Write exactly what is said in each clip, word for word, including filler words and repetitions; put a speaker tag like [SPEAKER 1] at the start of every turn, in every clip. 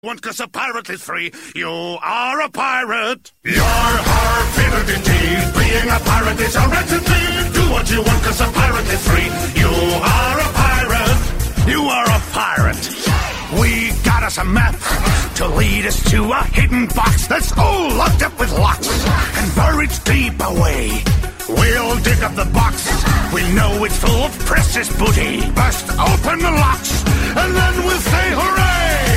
[SPEAKER 1] Want cause a pirate is free. You are a pirate. You're our favorite indeed. Being a pirate is a right indeed. Do what you want cause a pirate is free. You are a pirate. You are a pirate. We got us a map to lead us to a hidden box that's all locked up with locks and buried deep away. We'll dig up the box. We know it's full of precious booty. Bust open the locks and then we'll say hooray!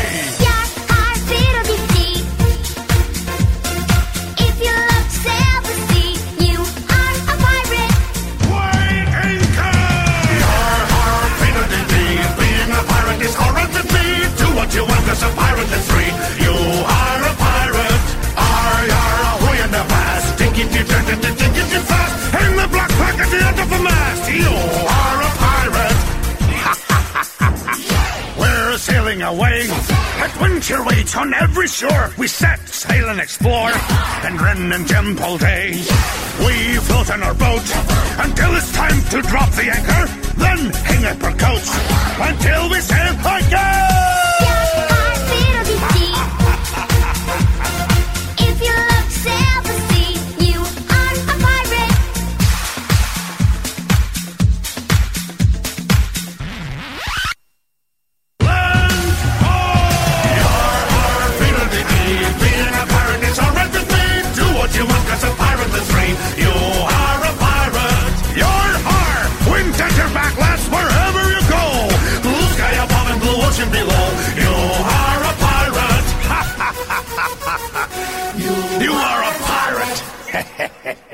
[SPEAKER 1] You want us a pirate that's free. You are a pirate. Are you away in the past? Think it, you turn it, think it, you fast. In the black flag at the end of the mast. You are a pirate. We're sailing away. Adventure waits on every shore. We set sail and explore. And Ren and Jem all day. We float on our boat until it's time to drop the anchor. Then hang up our coats until we sail